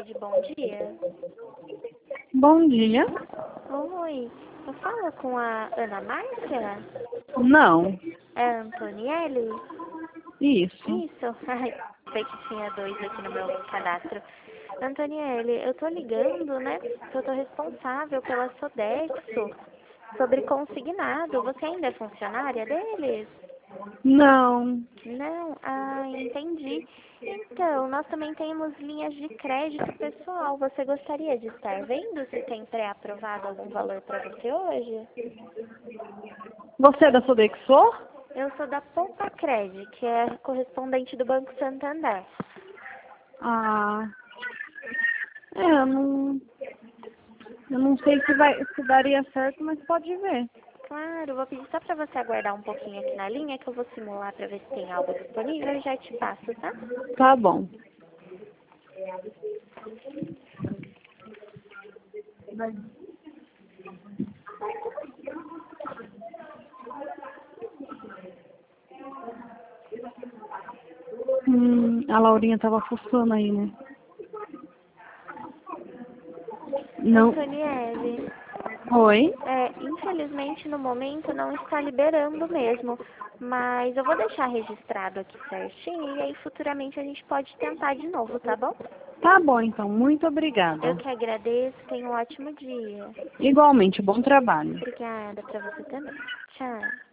Cred, bom dia. Bom dia. Oi, eu falo com a Ana Márcia? Não. É a Antonielli? Isso. Isso, ai, sei que tinha dois aqui no meu cadastro. Antonielli, eu tô ligando, né, que eu tô responsável pela Sodexo sobre consignado. Você ainda é funcionária deles? Não. Não? Ah, entendi. Então, nós também temos linhas de crédito pessoal. Você gostaria de estar vendo se tem pré-aprovado algum valor para você hoje? Você é da Sodexo? Eu sou da Poupa Cred, que é correspondente do Banco Santander. Ah. Eu não sei se daria certo, mas pode ver. Claro, vou pedir só para você aguardar um pouquinho aqui na linha, que eu vou simular para ver se tem algo disponível e já te passo, tá? Tá bom. A Laurinha tava fuçando aí, né? Não. Antonielli, Oi? infelizmente no momento não está liberando mesmo, mas eu vou deixar registrado aqui certinho e aí futuramente a gente pode tentar de novo, tá bom? Tá bom, então. Muito Eu obrigada. que agradeço, tenha um ótimo dia. Igualmente, bom trabalho. Obrigada para você também. Tchau.